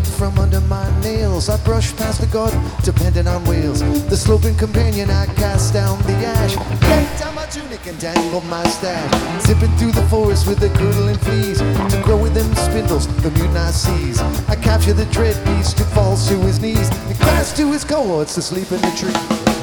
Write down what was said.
from under my nails. I brush past the garden, depending on wheels. The sloping companion, I cast down the ash. Yank down my tunic and dangle my stash. Zipping through the forest with the curdling fleas. To grow with them spindles, the mutant I seize. I capture the dread beast who falls to his knees and cries to his cohorts to sleep in the tree.